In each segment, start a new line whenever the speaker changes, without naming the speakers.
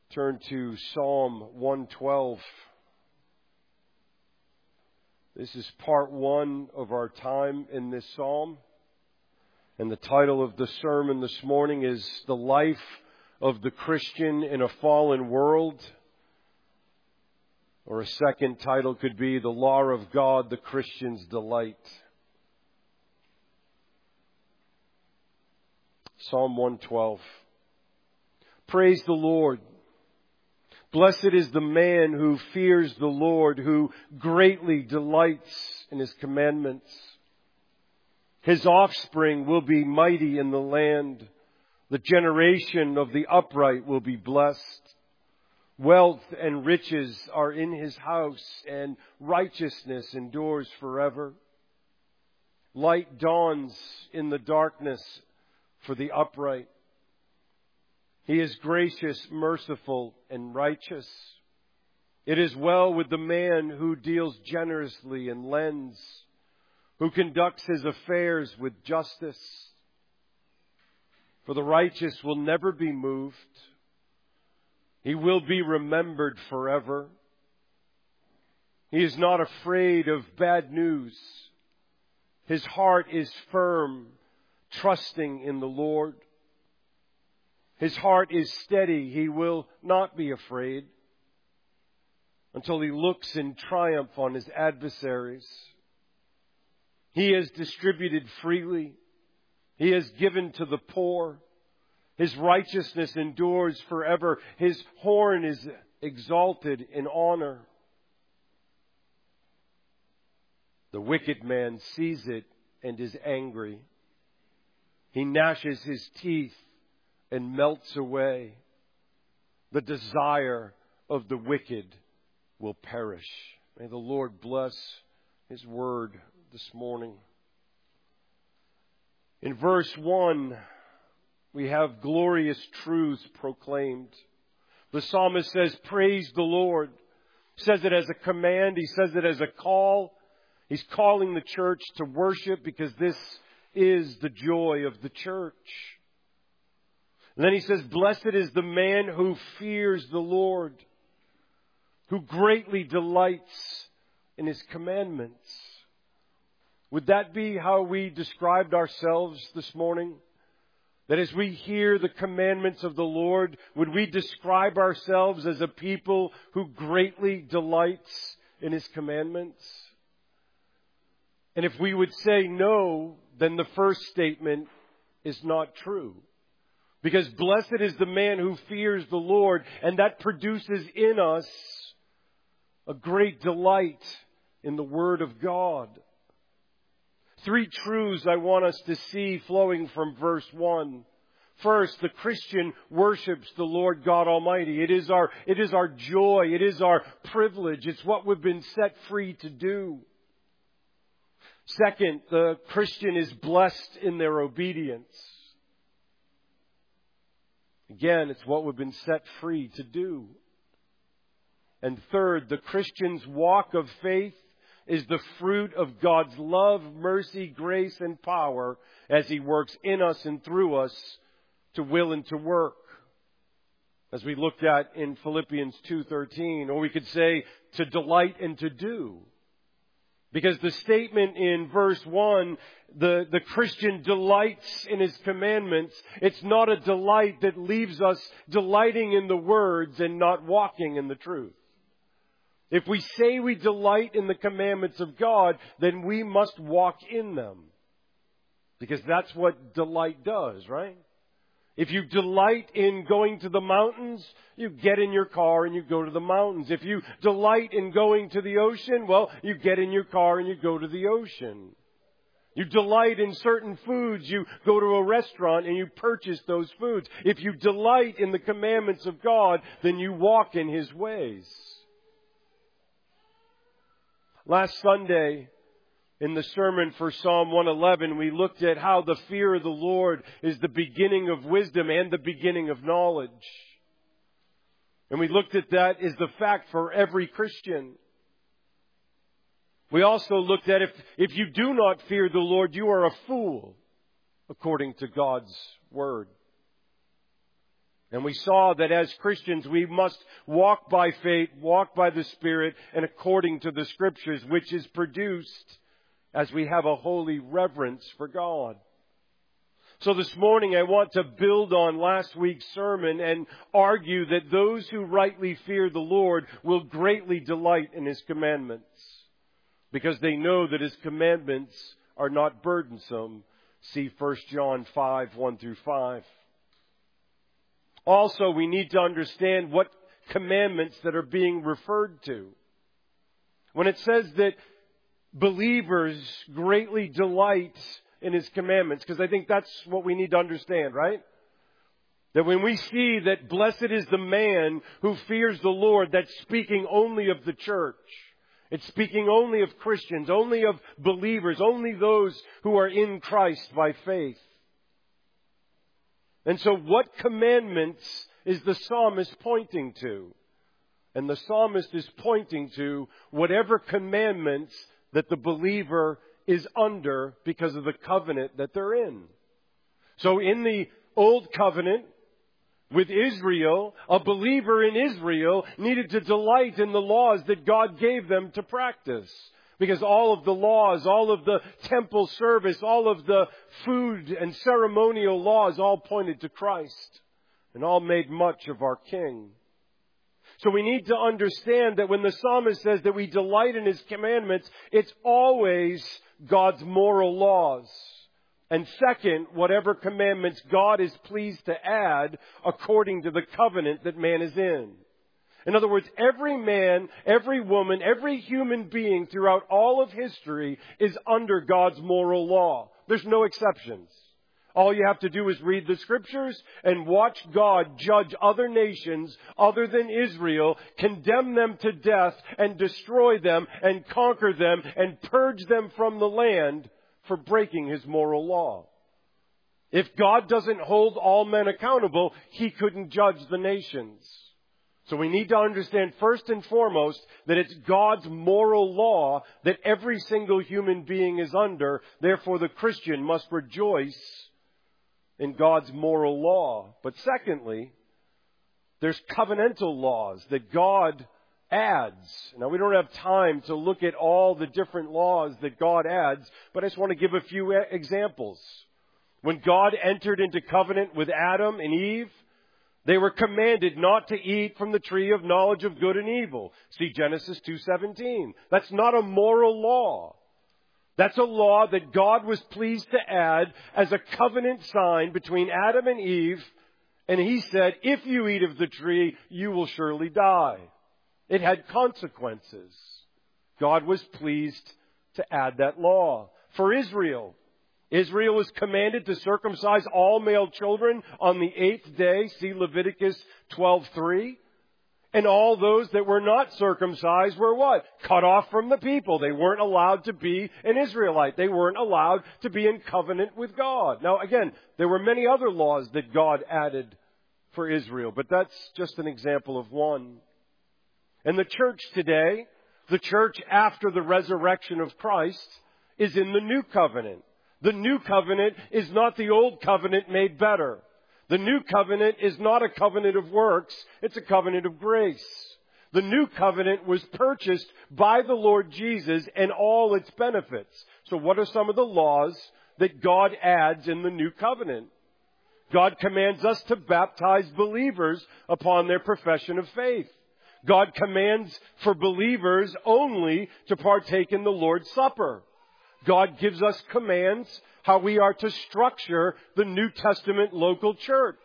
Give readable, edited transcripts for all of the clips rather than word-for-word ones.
Turn to Psalm 112. This is part one of our time in this psalm. And the title of the sermon this morning is The Life of the Christian in a Fallen World. Or a second title could be The Law of God, the Christian's Delight. Psalm 112. Praise the Lord. Blessed is the man who fears the Lord, who greatly delights in His commandments. His offspring will be mighty in the land. The generation of the upright will be blessed. Wealth and riches are in his house, and righteousness endures forever. Light dawns in the darkness for the upright. He is gracious, merciful, and righteous. It is well with the man who deals generously and lends, who conducts his affairs with justice. For the righteous will never be moved. He will be remembered forever. He is not afraid of bad news. His heart is firm, trusting in the Lord. His heart is steady. He will not be afraid until he looks in triumph on his adversaries. He has distributed freely. He has given to the poor. His righteousness endures forever. His horn is exalted in honor. The wicked man sees it and is angry. He gnashes his teeth and melts away. The desire of the wicked will perish. May the Lord bless His word this morning. In verse 1, we have glorious truths proclaimed. The psalmist says, praise the Lord. He says it as a command. He says it as a call. He's calling the church to worship because this is the joy of the church. And then he says, blessed is the man who fears the Lord, who greatly delights in His commandments. Would that be how we described ourselves this morning? That as we hear the commandments of the Lord, would we describe ourselves as a people who greatly delights in His commandments? And if we would say no, then the first statement is not true. Because blessed is the man who fears the Lord, and that produces in us a great delight in the Word of God. Three truths I want us to see flowing from verse 1. First, the Christian worships the Lord God Almighty. It is our joy. It is our privilege. It's what we've been set free to do. Second, the Christian is blessed in their obedience. Again, it's what we've been set free to do. And third, the Christian's walk of faith is the fruit of God's love, mercy, grace, and power as He works in us and through us to will and to work. As we looked at in Philippians 2:13, or we could say to delight and to do. Because the statement in verse 1, the Christian delights in His commandments, it's not a delight that leaves us delighting in the words and not walking in the truth. If we say we delight in the commandments of God, then we must walk in them. Because that's what delight does, right? If you delight in going to the mountains, you get in your car and you go to the mountains. If you delight in going to the ocean, well, you get in your car and you go to the ocean. You delight in certain foods, you go to a restaurant and you purchase those foods. If you delight in the commandments of God, then you walk in His ways. Last Sunday, in the sermon for Psalm 111, we looked at how the fear of the Lord is the beginning of wisdom and the beginning of knowledge. And we looked at that as the fact for every Christian. We also looked at if you do not fear the Lord, you are a fool, according to God's Word. And we saw that as Christians we must walk by faith, walk by the Spirit, and according to the Scriptures, which is produced as we have a holy reverence for God. So this morning I want to build on last week's sermon and argue that those who rightly fear the Lord will greatly delight in His commandments, because they know that His commandments are not burdensome. See 1 John 5, 1 through 5. Also, we need to understand what commandments that are being referred to. When it says that believers greatly delight in His commandments, because I think that's what we need to understand, right? That when we see that blessed is the man who fears the Lord, that's speaking only of the church. It's speaking only of Christians, only of believers, only those who are in Christ by faith. And so what commandments is the psalmist pointing to? And the psalmist is pointing to whatever commandments that the believer is under because of the covenant that they're in. So in the Old Covenant with Israel, a believer in Israel needed to delight in the laws that God gave them to practice. Because all of the laws, all of the temple service, all of the food and ceremonial laws all pointed to Christ and all made much of our King. So we need to understand that when the psalmist says that we delight in His commandments, it's always God's moral laws. And second, whatever commandments God is pleased to add according to the covenant that man is in. In other words, every man, every woman, every human being throughout all of history is under God's moral law. There's no exceptions. All you have to do is read the Scriptures and watch God judge other nations other than Israel, condemn them to death and destroy them and conquer them and purge them from the land for breaking His moral law. If God doesn't hold all men accountable, He couldn't judge the nations. So we need to understand first and foremost that it's God's moral law that every single human being is under. Therefore, the Christian must rejoice in God's moral law. But secondly, there's covenantal laws that God adds. Now, we don't have time to look at all the different laws that God adds, but I just want to give a few examples. When God entered into covenant with Adam and Eve, they were commanded not to eat from the tree of knowledge of good and evil. See Genesis 2:17. That's not a moral law. That's a law that God was pleased to add as a covenant sign between Adam and Eve. And He said, if you eat of the tree, you will surely die. It had consequences. God was pleased to add that law. For Israel, Israel was commanded to circumcise all male children on the 8th day. See Leviticus 12:3. And all those that were not circumcised were what? Cut off from the people. They weren't allowed to be an Israelite. They weren't allowed to be in covenant with God. Now again, there were many other laws that God added for Israel, but that's just an example of one. And the church today, the church after the resurrection of Christ, is in the new covenant. The new covenant is not the old covenant made better. The new covenant is not a covenant of works. It's a covenant of grace. The new covenant was purchased by the Lord Jesus and all its benefits. So what are some of the laws that God adds in the new covenant? God commands us to baptize believers upon their profession of faith. God commands for believers only to partake in the Lord's Supper. God gives us commands how we are to structure the New Testament local church.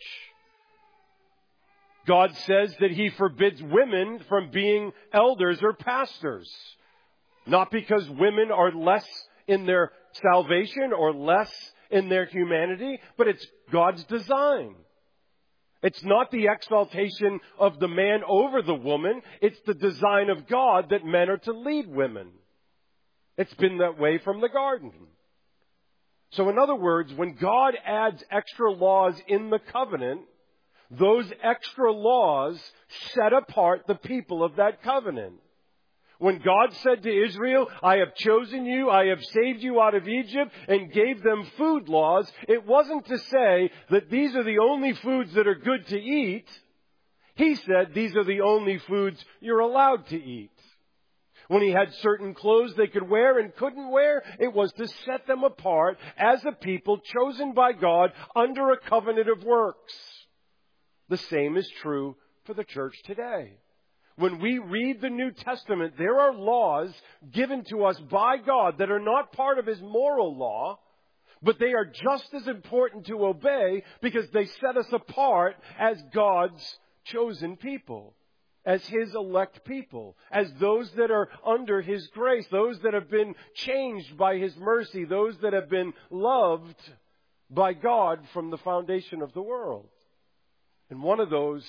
God says that He forbids women from being elders or pastors. Not because women are less in their salvation or less in their humanity, but it's God's design. It's not the exaltation of the man over the woman. It's the design of God that men are to lead women. It's been that way from the garden. So in other words, when God adds extra laws in the covenant, those extra laws set apart the people of that covenant. When God said to Israel, I have chosen you, I have saved you out of Egypt, and gave them food laws, it wasn't to say that these are the only foods that are good to eat. He said these are the only foods you're allowed to eat. When he had certain clothes they could wear and couldn't wear, it was to set them apart as a people chosen by God under a covenant of works. The same is true for the church today. When we read the New Testament, there are laws given to us by God that are not part of His moral law, but they are just as important to obey because they set us apart as God's chosen people, as His elect people, as those that are under His grace, those that have been changed by His mercy, those that have been loved by God from the foundation of the world. And one of those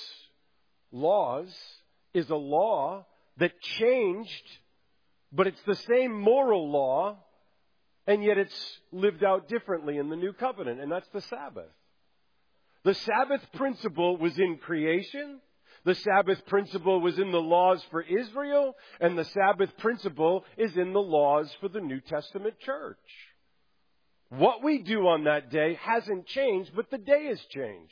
laws is a law that changed, but it's the same moral law, and yet it's lived out differently in the new covenant, and that's the Sabbath. The Sabbath principle was in creation. The Sabbath principle was in the laws for Israel, and the Sabbath principle is in the laws for the New Testament church. What we do on that day hasn't changed, but the day has changed.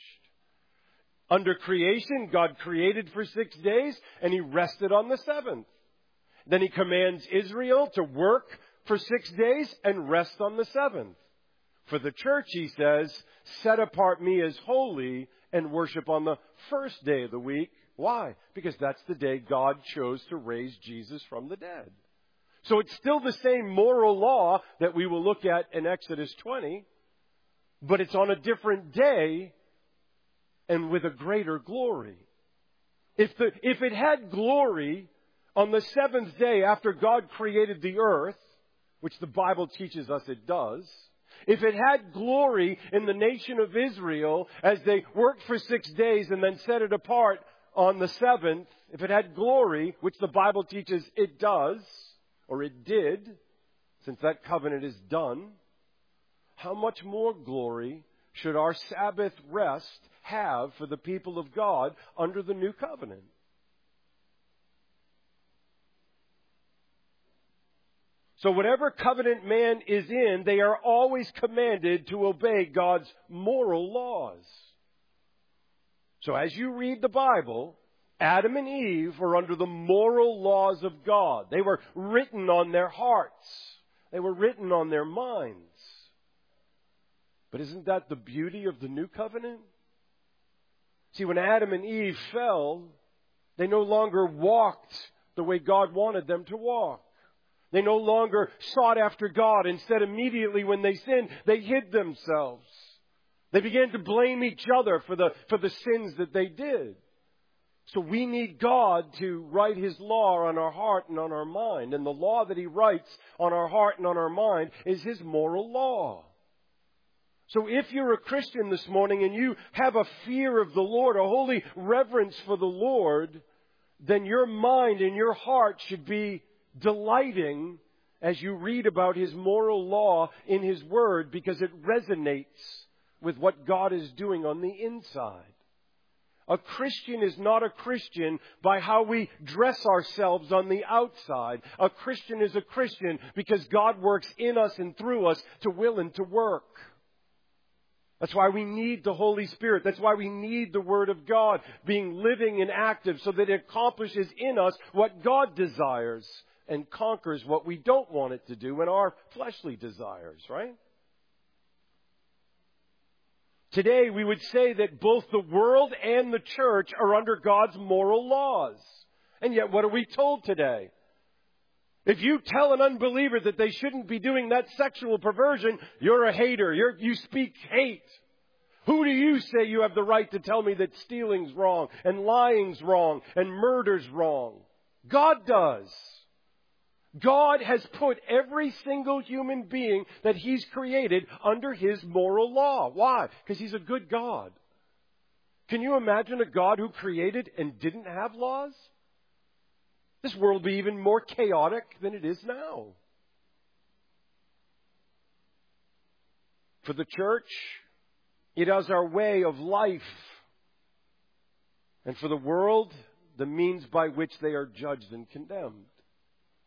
Under creation, God created for 6 days, and He rested on the seventh. Then He commands Israel to work for 6 days and rest on the seventh. For the church, He says, set apart me as holy and worship on the first day of the week. Why? Because that's the day God chose to raise Jesus from the dead. So it's still the same moral law that we will look at in Exodus 20, but it's on a different day and with a greater glory. If it had glory on the seventh day after God created the earth, which the Bible teaches us it does, if it had glory in the nation of Israel as they worked for 6 days and then set it apart on the seventh, if it had glory, which the Bible teaches it does, or it did, since that covenant is done, how much more glory should our Sabbath rest have for the people of God under the new covenant? So whatever covenant man is in, they are always commanded to obey God's moral laws. So as you read the Bible, Adam and Eve were under the moral laws of God. They were written on their hearts. They were written on their minds. But isn't that the beauty of the new covenant? See, when Adam and Eve fell, they no longer walked the way God wanted them to walk. They no longer sought after God. Instead, immediately when they sinned, they hid themselves. They began to blame each other for the sins that they did. So we need God to write His law on our heart and on our mind. And the law that He writes on our heart and on our mind is His moral law. So if you're a Christian this morning and you have a fear of the Lord, a holy reverence for the Lord, then your mind and your heart should be delighting as you read about His moral law in His Word, because it resonates with what God is doing on the inside. A Christian is not a Christian by how we dress ourselves on the outside. A Christian is a Christian because God works in us and through us to will and to work. That's why we need the Holy Spirit. That's why we need the Word of God being living and active so that it accomplishes in us what God desires and conquers what we don't want it to do in our fleshly desires, right? Today, we would say that both the world and the church are under God's moral laws. And yet, what are we told today? If you tell an unbeliever that they shouldn't be doing that sexual perversion, you're a hater. You speak hate. Who do you say you have the right to tell me that stealing's wrong and lying's wrong and murder's wrong? God does. God has put every single human being that He's created under His moral law. Why? Because He's a good God. Can you imagine a God who created and didn't have laws? This world would be even more chaotic than it is now. For the church, it is our way of life. And for the world, the means by which they are judged and condemned.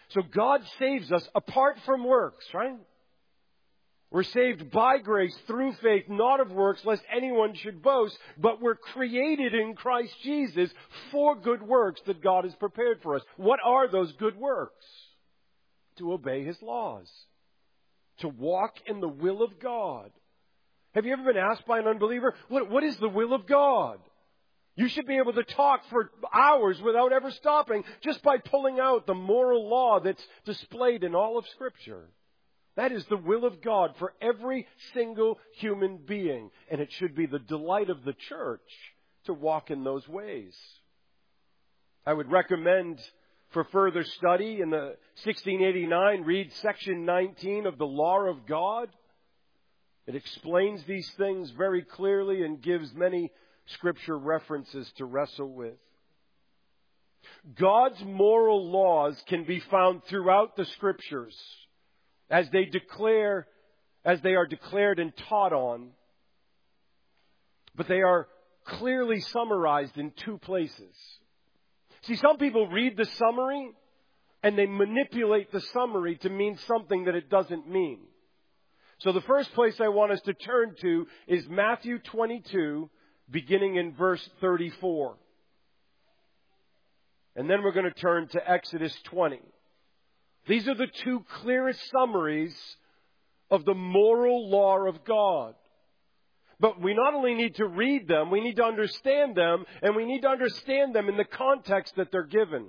So God saves us apart from works, right? We're saved by grace through faith, not of works, lest anyone should boast. But we're created in Christ Jesus for good works that God has prepared for us. What are those good works? To obey His laws. To walk in the will of God. Have you ever been asked by an unbeliever, what is the will of God? You should be able to talk for hours without ever stopping just by pulling out the moral law that's displayed in all of Scripture. That is the will of God for every single human being. And it should be the delight of the church to walk in those ways. I would recommend for further study in the 1689, read section 19 of the Law of God. It explains these things very clearly and gives many Scripture references to wrestle with. God's moral laws can be found throughout the Scriptures as they are declared and taught on. But they are clearly summarized in two places. See, some people read the summary and they manipulate the summary to mean something that it doesn't mean. So the first place I want us to turn to is Matthew 22, beginning in verse 34. And then we're going to turn to Exodus 20. These are the two clearest summaries of the moral law of God. But we not only need to read them, we need to understand them, and we need to understand them in the context that they're given.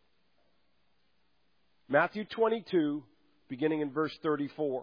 Matthew 22, beginning in verse 34.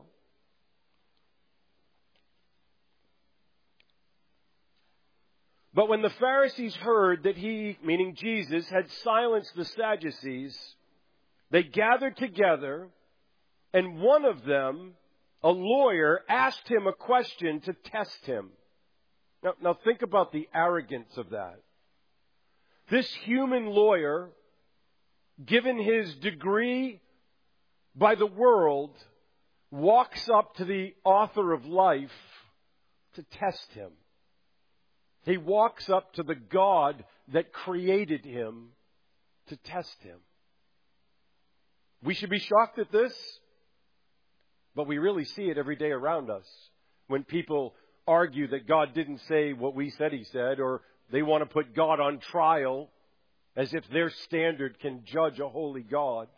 But when the Pharisees heard that he, meaning Jesus, had silenced the Sadducees, they gathered together, and one of them, a lawyer, asked him a question to test him. Now think about the arrogance of that. This human lawyer, given his degree by the world, walks up to the author of life to test him. He walks up to the God that created him to test him. We should be shocked at this, but we really see it every day around us. When people argue that God didn't say what we said He said, or they want to put God on trial as if their standard can judge a holy God.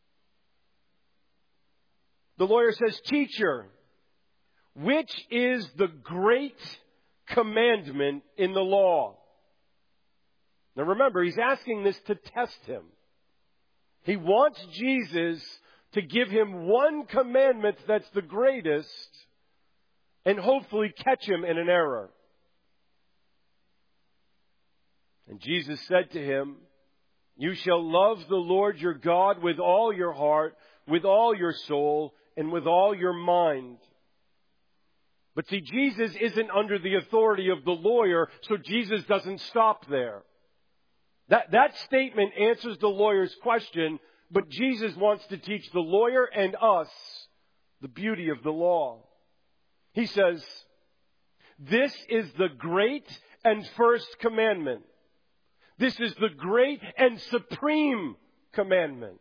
The lawyer says, "Teacher, which is the great commandment in the law?" Now remember, he's asking this to test him. He wants Jesus to give him one commandment that's the greatest and hopefully catch him in an error. And Jesus said to him, "You shall love the Lord your God with all your heart, with all your soul, and with all your mind." But see, Jesus isn't under the authority of the lawyer, so Jesus doesn't stop there. That statement answers the lawyer's question, but Jesus wants to teach the lawyer and us the beauty of the law. He says, "This is the great and first commandment. This is the great and supreme commandment.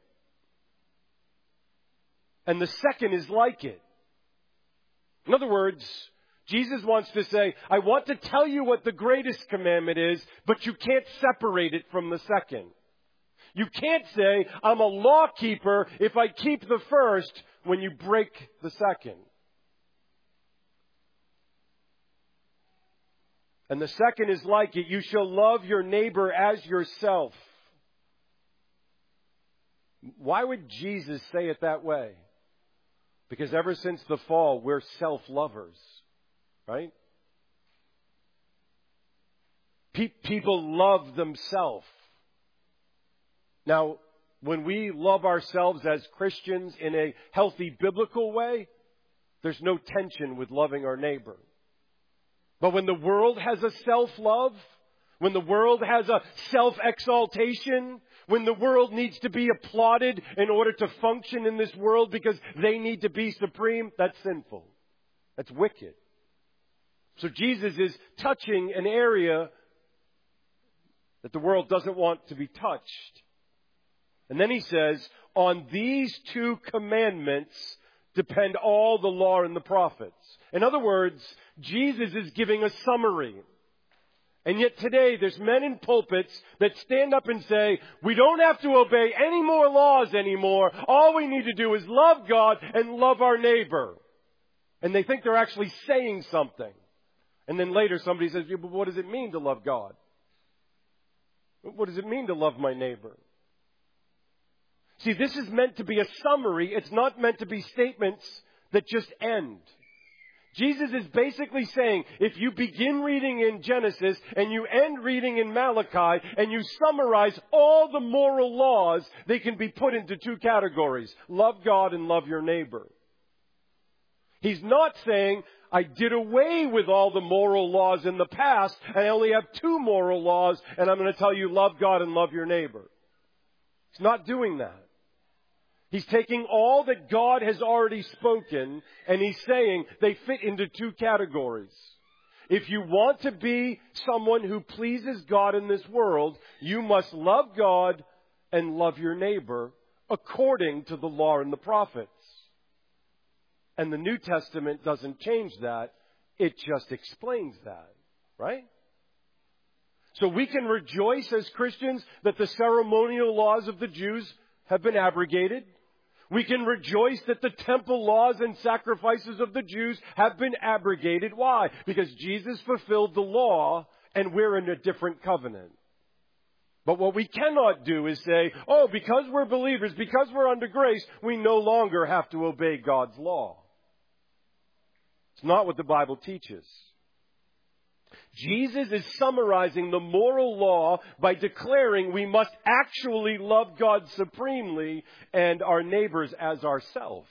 And the second is like it." In other words, Jesus wants to say, I want to tell you what the greatest commandment is, but you can't separate it from the second. You can't say, I'm a law keeper if I keep the first when you break the second. And the second is like it. You shall love your neighbor as yourself. Why would Jesus say it that way? Because ever since the fall, we're self-lovers, right? People love themselves. Now, when we love ourselves as Christians in a healthy biblical way, there's no tension with loving our neighbor. But when the world has a self-love, when the world has a self-exaltation, when the world needs to be applauded in order to function in this world because they need to be supreme, that's sinful. That's wicked. So Jesus is touching an area that the world doesn't want to be touched. And then he says, On these two commandments depend all the law and the prophets. In other words, Jesus is giving a summary. And yet today there's men in pulpits that stand up and say, we don't have to obey any more laws anymore. All we need to do is love God and love our neighbor. And they think they're actually saying something. And then later somebody says, yeah, but what does it mean to love God? What does it mean to love my neighbor? See, this is meant to be a summary. It's not meant to be statements that just end. Jesus is basically saying, if you begin reading in Genesis and you end reading in Malachi and you summarize all the moral laws, they can be put into two categories: love God and love your neighbor. He's not saying, I did away with all the moral laws in the past and I only have two moral laws and I'm going to tell you love God and love your neighbor. He's not doing that. He's taking all that God has already spoken and he's saying they fit into two categories. If you want to be someone who pleases God in this world, you must love God and love your neighbor according to the law and the prophets. And the New Testament doesn't change that. It just explains that, right? So we can rejoice as Christians that the ceremonial laws of the Jews have been abrogated. We can rejoice that the temple laws and sacrifices of the Jews have been abrogated. Why? Because Jesus fulfilled the law and we're in a different covenant. But what we cannot do is say, oh, because we're believers, because we're under grace, we no longer have to obey God's law. It's not what the Bible teaches. Jesus is summarizing the moral law by declaring we must actually love God supremely and our neighbors as ourselves.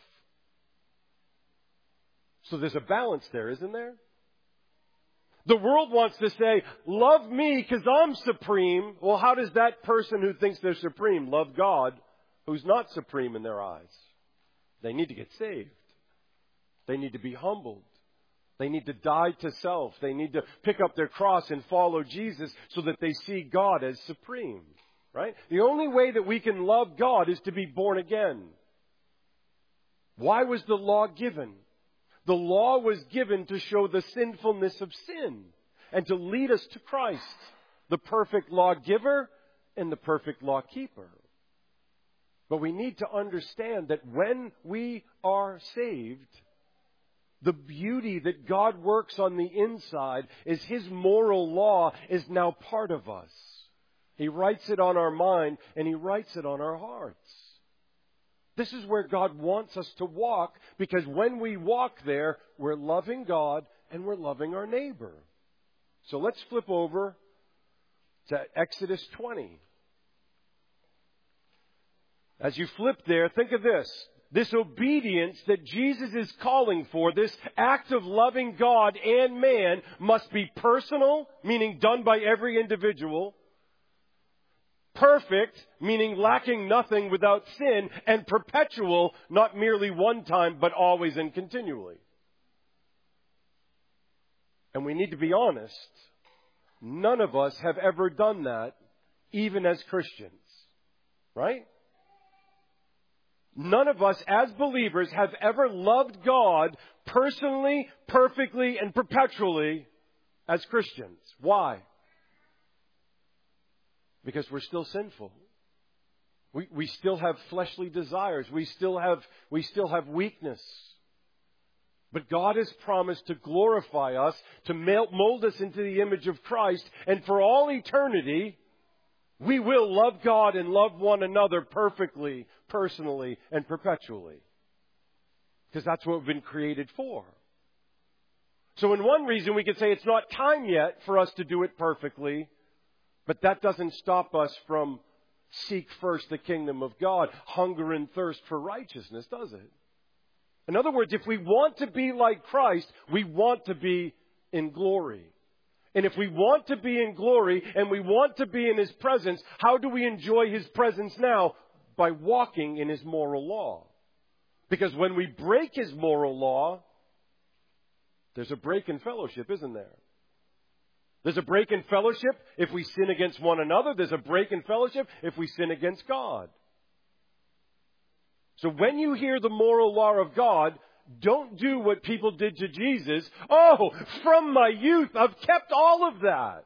So there's a balance there, isn't there? The world wants to say, love me because I'm supreme. Well, how does that person who thinks they're supreme love God who's not supreme in their eyes? They need to get saved. They need to be humbled. They need to die to self. They need to pick up their cross and follow Jesus so that they see God as supreme. Right? The only way that we can love God is to be born again. Why was the law given? The law was given to show the sinfulness of sin and to lead us to Christ, the perfect lawgiver and the perfect law keeper. But we need to understand that when we are saved, the beauty that God works on the inside is His moral law is now part of us. He writes it on our mind and He writes it on our hearts. This is where God wants us to walk, because when we walk there, we're loving God and we're loving our neighbor. So let's flip over to Exodus 20. As you flip there, think of this. This obedience that Jesus is calling for, this act of loving God and man, must be personal, meaning done by every individual. Perfect, meaning lacking nothing without sin. And perpetual, not merely one time, but always and continually. And we need to be honest. None of us have ever done that, even as Christians. Right? None of us as believers have ever loved God personally, perfectly, and perpetually as Christians. Why? Because we're still sinful. We still have fleshly desires. We still have weakness. But God has promised to glorify us, to mold us into the image of Christ, and for all eternity, we will love God and love one another perfectly, personally, and perpetually. Because that's what we've been created for. So in one reason we could say it's not time yet for us to do it perfectly, but that doesn't stop us from seek first the kingdom of God, hunger and thirst for righteousness, does it? In other words, if we want to be like Christ, we want to be in glory. And if we want to be in glory and we want to be in His presence, how do we enjoy His presence now? By walking in His moral law. Because when we break His moral law, there's a break in fellowship, isn't there? There's a break in fellowship if we sin against one another. There's a break in fellowship if we sin against God. So when you hear the moral law of God, don't do what people did to Jesus. Oh, from my youth, I've kept all of that.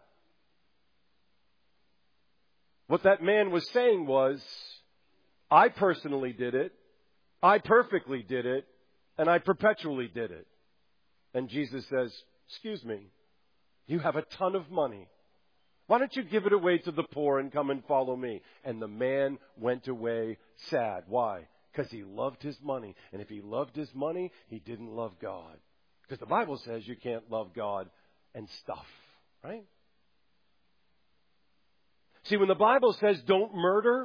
What that man was saying was, I personally did it, I perfectly did it, and I perpetually did it. And Jesus says, excuse me, you have a ton of money. Why don't you give it away to the poor and come and follow me? And the man went away sad. Why? Because he loved his money. And if he loved his money, he didn't love God. Because the Bible says you can't love God and stuff, right? See, when the Bible says don't murder,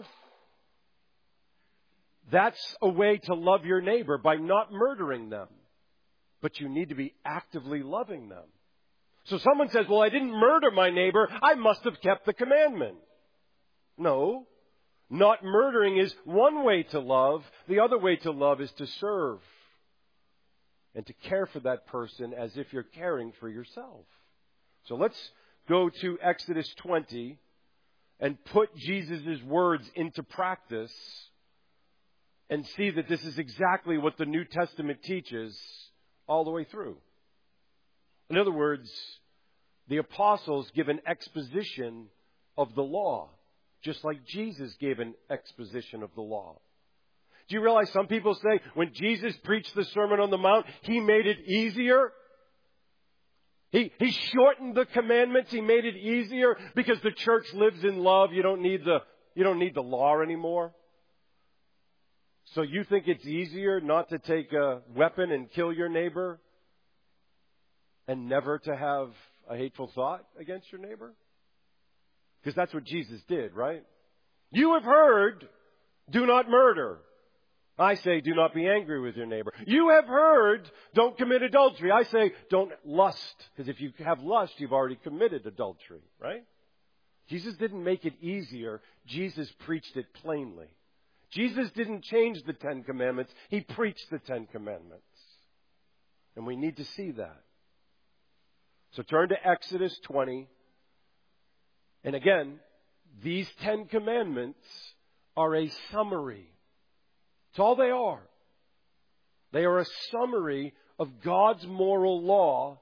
that's a way to love your neighbor by not murdering them. But you need to be actively loving them. So someone says, well, I didn't murder my neighbor. I must have kept the commandment. No. Not murdering is one way to love. The other way to love is to serve and to care for that person as if you're caring for yourself. So let's go to Exodus 20 and put Jesus' words into practice and see that this is exactly what the New Testament teaches all the way through. In other words, the apostles give an exposition of the law, just like Jesus gave an exposition of the law. Do you realize some people say when Jesus preached the Sermon on the Mount, he made it easier? He shortened the commandments. He made it easier because the church lives in love. You don't need the law anymore. So you think it's easier not to take a weapon and kill your neighbor and never to have a hateful thought against your neighbor? Because that's what Jesus did, right? You have heard, do not murder. I say, do not be angry with your neighbor. You have heard, don't commit adultery. I say, don't lust. Because if you have lust, you've already committed adultery, right? Jesus didn't make it easier. Jesus preached it plainly. Jesus didn't change the 10 Commandments. He preached the 10 Commandments. And we need to see that. So turn to Exodus 20. And again, these 10 Commandments are a summary. It's all they are. They are a summary of God's moral law.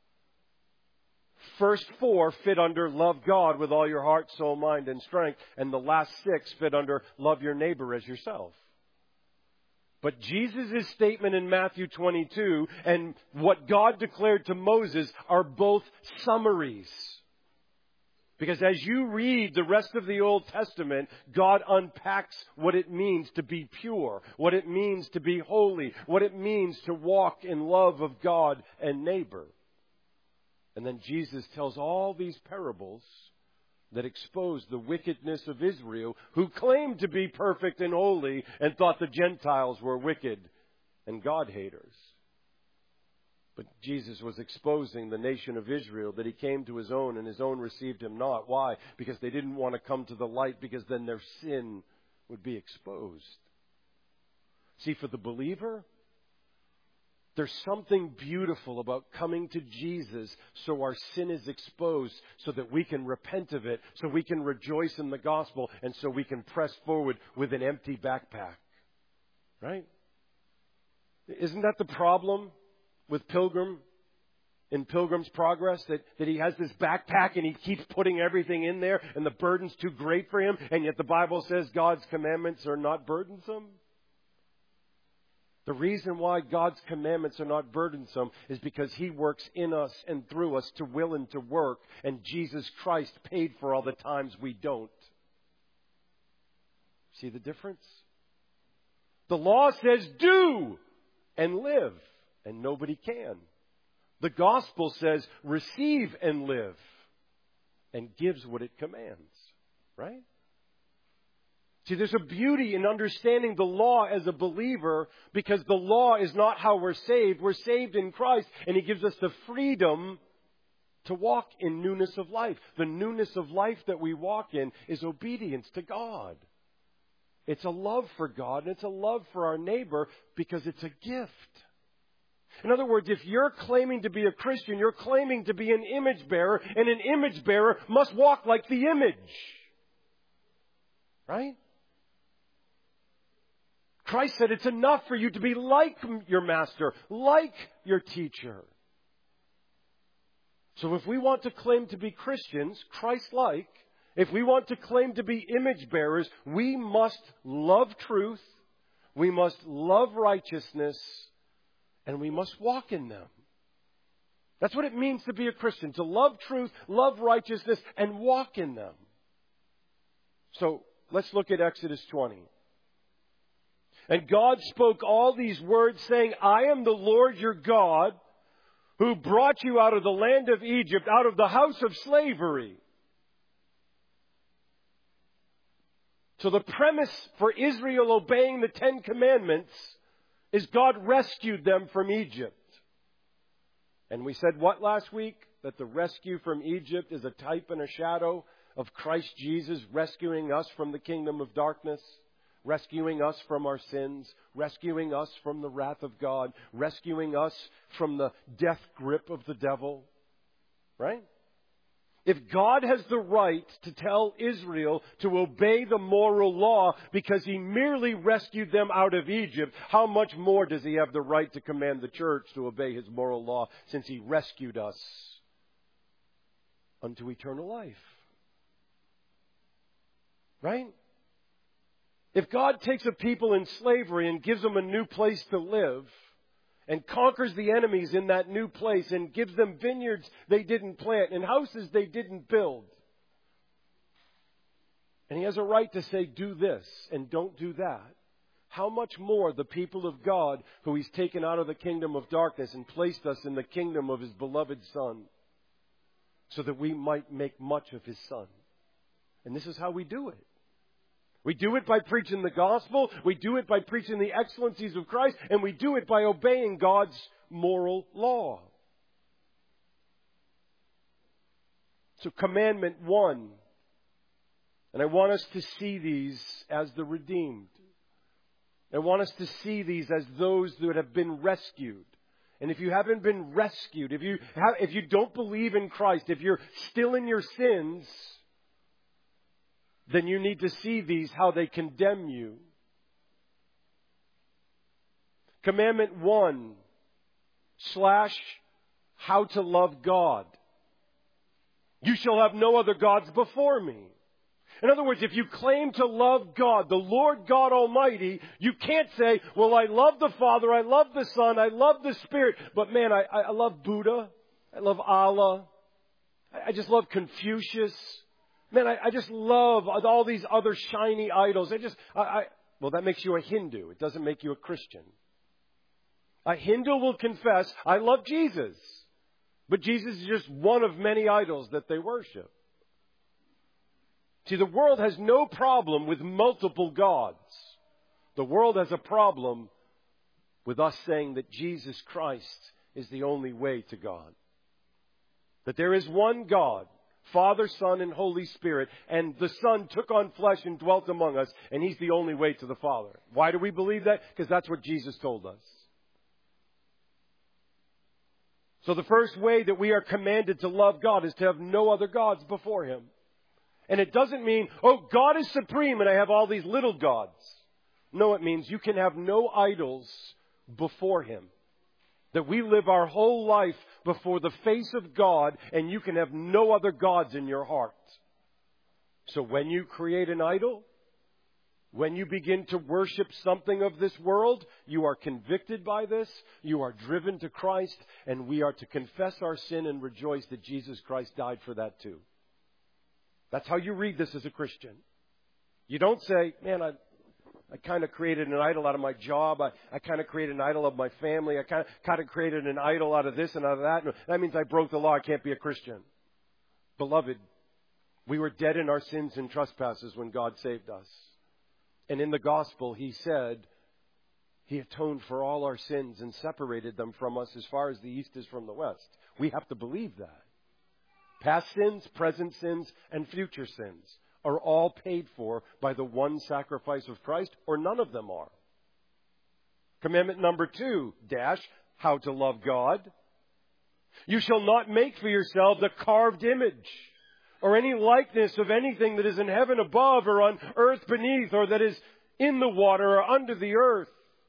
First 4 fit under love God with all your heart, soul, mind, and strength. And the last 6 fit under love your neighbor as yourself. But Jesus' statement in Matthew 22 and what God declared to Moses are both summaries. Because as you read the rest of the Old Testament, God unpacks what it means to be pure, what it means to be holy, what it means to walk in love of God and neighbor. And then Jesus tells all these parables that expose the wickedness of Israel, who claimed to be perfect and holy and thought the Gentiles were wicked and God-haters. But Jesus was exposing the nation of Israel, that he came to his own and his own received him not. Why? Because they didn't want to come to the light, because then their sin would be exposed. See, for the believer, there's something beautiful about coming to Jesus so our sin is exposed, so that we can repent of it, so we can rejoice in the gospel, and so we can press forward with an empty backpack. Right? Isn't that the problem with Pilgrim, in Pilgrim's Progress, that he has this backpack and he keeps putting everything in there and the burden's too great for him, and yet the Bible says God's commandments are not burdensome? The reason why God's commandments are not burdensome is because he works in us and through us to will and to work, and Jesus Christ paid for all the times we don't. See the difference? The law says do and live, and nobody can. The gospel says receive and live, and gives what it commands. Right? See, there's a beauty in understanding the law as a believer, because the law is not how we're saved. We're saved in Christ, and he gives us the freedom to walk in newness of life. The newness of life that we walk in is obedience to God. It's a love for God, and it's a love for our neighbor, because it's a gift. In other words, if you're claiming to be a Christian, you're claiming to be an image bearer, and an image bearer must walk like the image. Right? Christ said it's enough for you to be like your master, like your teacher. So if we want to claim to be Christians, Christ-like, if we want to claim to be image bearers, we must love truth, we must love righteousness, and we must walk in them. That's what it means to be a Christian, to love truth, love righteousness, and walk in them. So let's look at Exodus 20. And God spoke all these words, saying, I am the Lord your God, who brought you out of the land of Egypt, out of the house of slavery. So the premise for Israel obeying the Ten Commandments is God rescued them from Egypt. And we said what last week? That the rescue from Egypt is a type and a shadow of Christ Jesus rescuing us from the kingdom of darkness, rescuing us from our sins, rescuing us from the wrath of God, rescuing us from the death grip of the devil. Right? If God has the right to tell Israel to obey the moral law because He merely rescued them out of Egypt, how much more does He have the right to command the church to obey His moral law since He rescued us unto eternal life? Right? If God takes a people in slavery and gives them a new place to live, and conquers the enemies in that new place and gives them vineyards they didn't plant and houses they didn't build, and He has a right to say, do this and don't do that, how much more the people of God who He's taken out of the kingdom of darkness and placed us in the kingdom of His beloved Son so that we might make much of His Son. And this is how we do it. We do it by preaching the gospel, we do it by preaching the excellencies of Christ, and we do it by obeying God's moral law. So commandment 1, and I want us to see these as the redeemed. I want us to see these as those that have been rescued. And if you haven't been rescued, if you don't believe in Christ, if you're still in your sins, then you need to see these, how they condemn you. Commandment 1 / how to love God. You shall have no other gods before me. In other words, if you claim to love God, the Lord God Almighty, you can't say, well, I love the Father, I love the Son, I love the Spirit, but man, I love Buddha, I love Allah, I just love Confucius. Man, I just love all these other shiny idols. Well, that makes you a Hindu. It doesn't make you a Christian. A Hindu will confess, I love Jesus. But Jesus is just one of many idols that they worship. See, the world has no problem with multiple gods. The world has a problem with us saying that Jesus Christ is the only way to God. That there is one God, Father, Son, and Holy Spirit, and the Son took on flesh and dwelt among us, and He's the only way to the Father. Why do we believe that? Because that's what Jesus told us. So the first way that we are commanded to love God is to have no other gods before Him. And it doesn't mean, oh, God is supreme and I have all these little gods. No, it means you can have no idols before Him. That we live our whole life before the face of God and you can have no other gods in your heart. So when you create an idol, when you begin to worship something of this world, you are convicted by this, you are driven to Christ, and we are to confess our sin and rejoice that Jesus Christ died for that too. That's how you read this as a Christian. You don't say, man, I kind of created an idol out of my job. I kind of created an idol of my family. I kind of created an idol out of this and out of that. And that means I broke the law. I can't be a Christian. Beloved, we were dead in our sins and trespasses when God saved us. And in the gospel, He said He atoned for all our sins and separated them from us as far as the east is from the west. We have to believe that. Past sins, present sins, and future sins are all paid for by the one sacrifice of Christ, or none of them are. Commandment number 2, how to love God. You shall not make for yourselves a carved image or any likeness of anything that is in heaven above or on earth beneath or that is in the water or under the earth.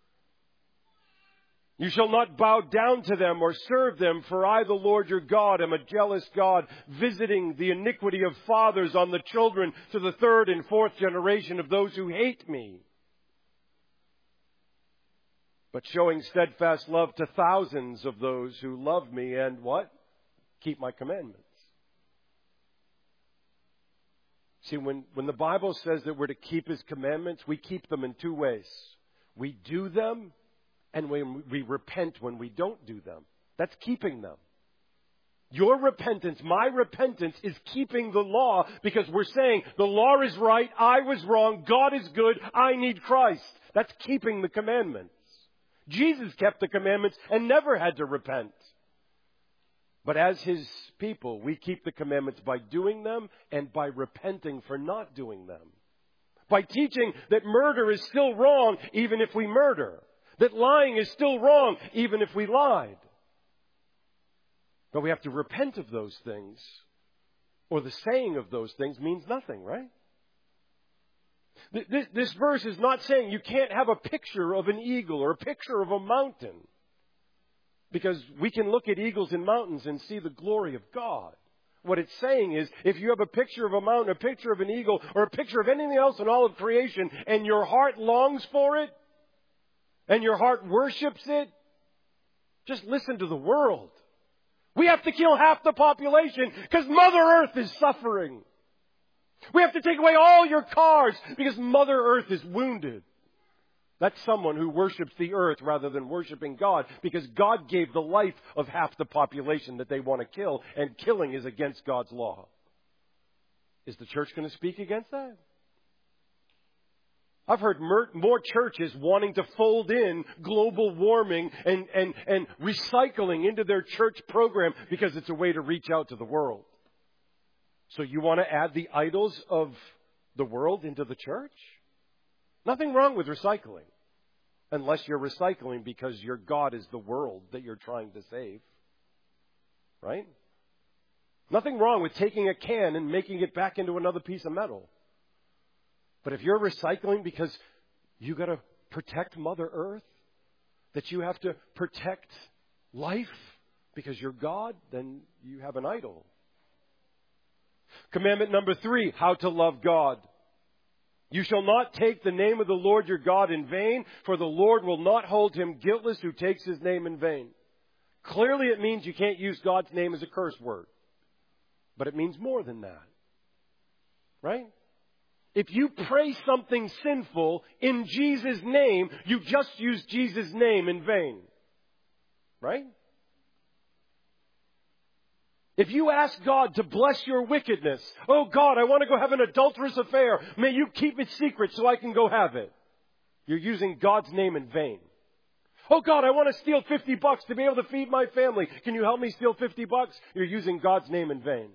You shall not bow down to them or serve them, for I, the Lord your God, am a jealous God, visiting the iniquity of fathers on the children to the third and fourth generation of those who hate me, but showing steadfast love to thousands of those who love me and what? Keep my commandments. See, when the Bible says that we're to keep His commandments, we keep them in two ways. We do them, and we repent when we don't do them. That's keeping them. Your repentance, my repentance, is keeping the law, because we're saying the law is right, I was wrong, God is good, I need Christ. That's keeping the commandments. Jesus kept the commandments and never had to repent. But as His people, we keep the commandments by doing them and by repenting for not doing them. By teaching that murder is still wrong even if we murder. That lying is still wrong even if we lied. But we have to repent of those things, or the saying of those things means nothing, right? This verse is not saying you can't have a picture of an eagle or a picture of a mountain. Because we can look at eagles and mountains and see the glory of God. What it's saying is, if you have a picture of a mountain, a picture of an eagle, or a picture of anything else in all of creation, and your heart longs for it, and your heart worships it, just listen to the world. We have to kill half the population because Mother Earth is suffering. We have to take away all your cars because Mother Earth is wounded. That's someone who worships the earth rather than worshiping God, because God gave the life of half the population that they want to kill, and killing is against God's law. Is the church going to speak against that? I've heard more churches wanting to fold in global warming and recycling into their church program because it's a way to reach out to the world. So you want to add the idols of the world into the church? Nothing wrong with recycling, unless you're recycling because your God is the world that you're trying to save. Right? Nothing wrong with taking a can and making it back into another piece of metal. But if you're recycling because you got to protect Mother Earth, that you have to protect life because you're God, then you have an idol. Commandment number 3, how to love God. You shall not take the name of the Lord your God in vain, for the Lord will not hold him guiltless who takes His name in vain. Clearly it means you can't use God's name as a curse word. But it means more than that. Right? If you pray something sinful in Jesus' name, you just use Jesus' name in vain. Right? If you ask God to bless your wickedness, oh God, I want to go have an adulterous affair. May you keep it secret so I can go have it. You're using God's name in vain. Oh God, I want to steal $50 to be able to feed my family. Can you help me steal $50? You're using God's name in vain.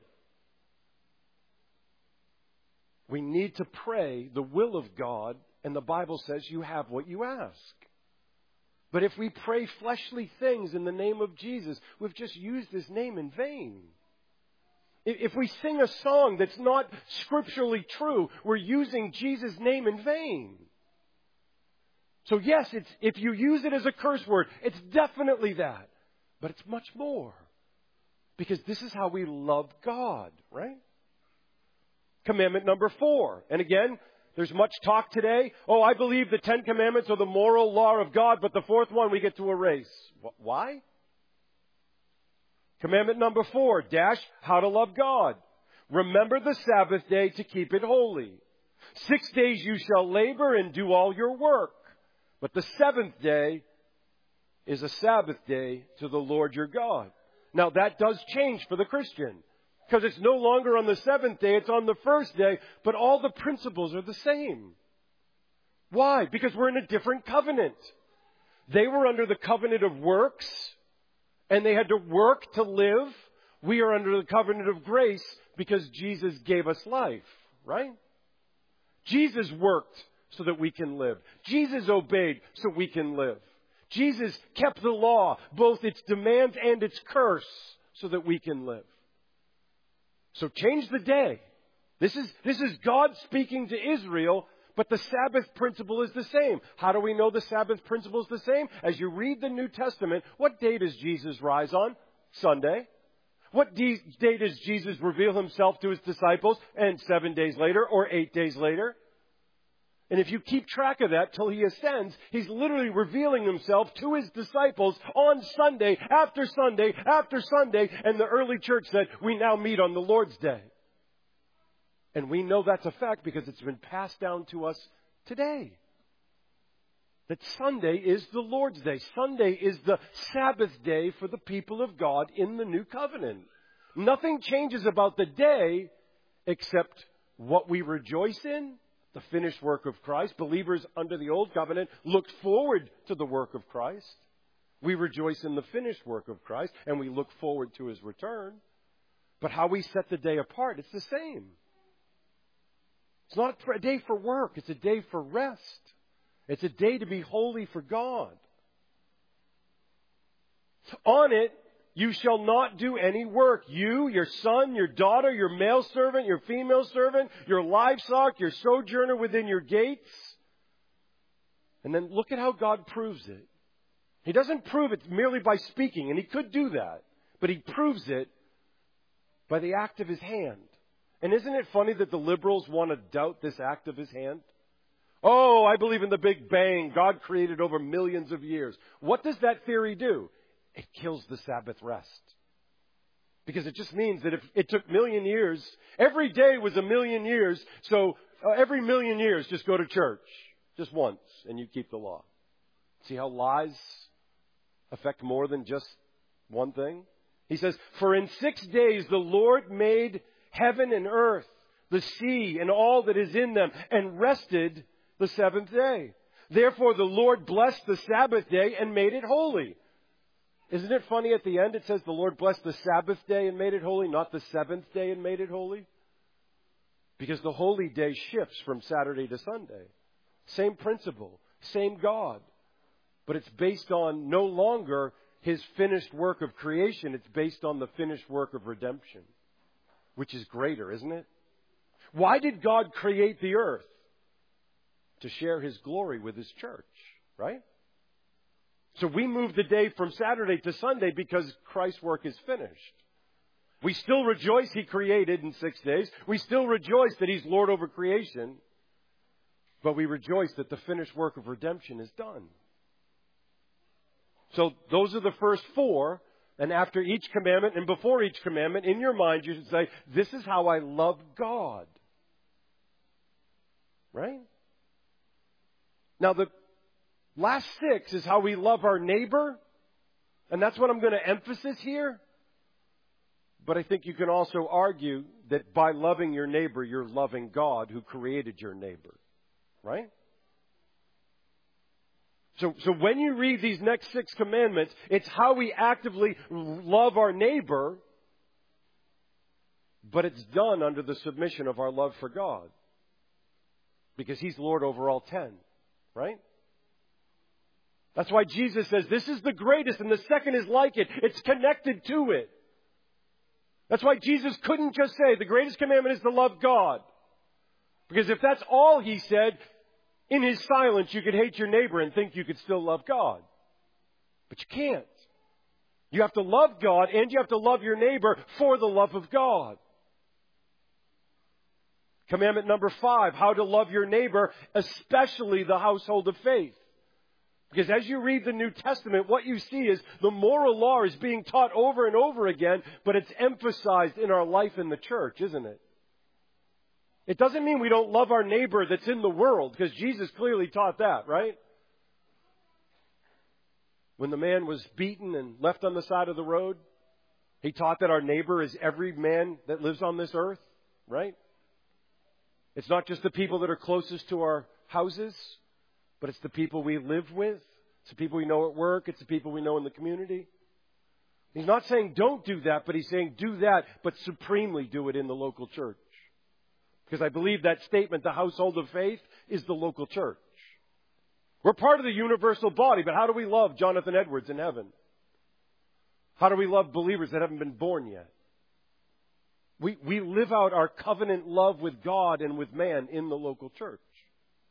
We need to pray the will of God, and the Bible says you have what you ask. But if we pray fleshly things in the name of Jesus, we've just used His name in vain. If we sing a song that's not scripturally true, we're using Jesus' name in vain. So yes, if you use it as a curse word, it's definitely that. But it's much more. Because this is how we love God, right? Commandment number 4. And again, there's much talk today. Oh, I believe the 10 Commandments are the moral law of God, but the 4th one we get to erase. Why? Commandment number 4, how to love God. Remember the Sabbath day to keep it holy. 6 days you shall labor and do all your work. But the 7th day is a Sabbath day to the Lord your God. Now that does change for the Christian. Because it's no longer on the 7th day, it's on the 1st day, but all the principles are the same. Why? Because we're in a different covenant. They were under the covenant of works, and they had to work to live. We are under the covenant of grace because Jesus gave us life, right? Jesus worked so that we can live. Jesus obeyed so we can live. Jesus kept the law, both its demands and its curse, so that we can live. So change the day. This is God speaking to Israel, But the Sabbath principle is the same. How do we know the Sabbath principle is the same? As you read the New Testament, what day does Jesus rise on? Sunday. What day does Jesus reveal himself to his disciples? And 7 days later or 8 days later? And if you keep track of that till he ascends, he's literally revealing himself to his disciples on Sunday after Sunday after Sunday. And the early church said, we now meet on the Lord's Day. And we know that's a fact because it's been passed down to us today. That Sunday is the Lord's Day. Sunday is the Sabbath day for the people of God in the New Covenant. Nothing changes about the day except what we rejoice in, the finished work of Christ. Believers under the Old Covenant looked forward to the work of Christ. We rejoice in the finished work of Christ, and we look forward to his return. But how we set the day apart, it's the same. It's not a day for work. It's a day for rest. It's a day to be holy for God. On it, you shall not do any work. You, your son, your daughter, your male servant, your female servant, your livestock, your sojourner within your gates. And then look at how God proves it. He doesn't prove it merely by speaking, and he could do that. But he proves it by the act of his hand. And isn't it funny that the liberals want to doubt this act of his hand? Oh, I believe in the Big Bang. God created over millions of years. What does that theory do? It kills the Sabbath rest. Because it just means that if it took a million years, every day was a million years, so every million years just go to church. Just once, and you keep the law. See how lies affect more than just one thing? He says, for in 6 days the Lord made heaven and earth, the sea, and all that is in them, and rested the seventh day. Therefore the Lord blessed the Sabbath day and made it holy. Isn't it funny at the end it says the Lord blessed the Sabbath day and made it holy, not the seventh day and made it holy? Because the holy day shifts from Saturday to Sunday. Same principle, same God. But it's based on no longer his finished work of creation. It's based on the finished work of redemption, which is greater, isn't it? Why did God create the earth? To share his glory with his church, right? So we move the day from Saturday to Sunday because Christ's work is finished. We still rejoice he created in 6 days. We still rejoice that he's Lord over creation. But we rejoice that the finished work of redemption is done. So those are the first four. And after each commandment and before each commandment, in your mind you should say, this is how I love God. Right? Now the last 6 is how we love our neighbor. And that's what I'm going to emphasize here. But I think you can also argue that by loving your neighbor, you're loving God who created your neighbor. Right? So when you read these next 6 commandments, it's how we actively love our neighbor. But it's done under the submission of our love for God. Because he's Lord over all 10. Right? That's why Jesus says this is the greatest and the second is like it. It's connected to it. That's why Jesus couldn't just say the greatest commandment is to love God. Because if that's all he said, in his silence you could hate your neighbor and think you could still love God. But you can't. You have to love God and you have to love your neighbor for the love of God. Commandment number 5, how to love your neighbor, especially the household of faith. Because as you read the New Testament, what you see is the moral law is being taught over and over again, but it's emphasized in our life in the church, isn't it? It doesn't mean we don't love our neighbor that's in the world, because Jesus clearly taught that, right? When the man was beaten and left on the side of the road, he taught that our neighbor is every man that lives on this earth, right? It's not just the people that are closest to our houses, but it's the people we live with. It's the people we know at work. It's the people we know in the community. He's not saying don't do that, but he's saying do that, but supremely do it in the local church. Because I believe that statement, the household of faith, is the local church. We're part of the universal body, but how do we love Jonathan Edwards in heaven? How do we love believers that haven't been born yet? We live out our covenant love with God and with man in the local church.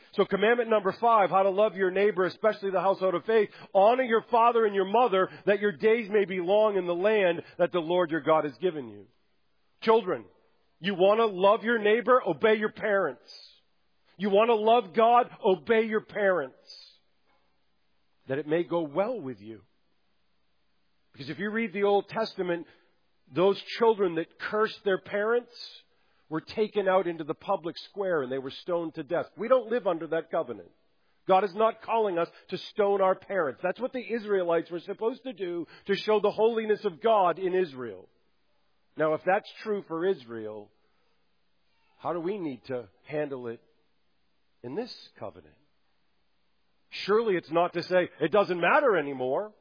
So commandment number 5, how to love your neighbor, especially the household of faith. Honor your father and your mother, that your days may be long in the land that the Lord your God has given you. Children, you want to love your neighbor? Obey your parents. You want to love God? Obey your parents. That it may go well with you. Because if you read the Old Testament, those children that cursed their parents were taken out into the public square and they were stoned to death. We don't live under that covenant. God is not calling us to stone our parents. That's what the Israelites were supposed to do to show the holiness of God in Israel. Now, if that's true for Israel, how do we need to handle it in this covenant? Surely it's not to say it doesn't matter anymore.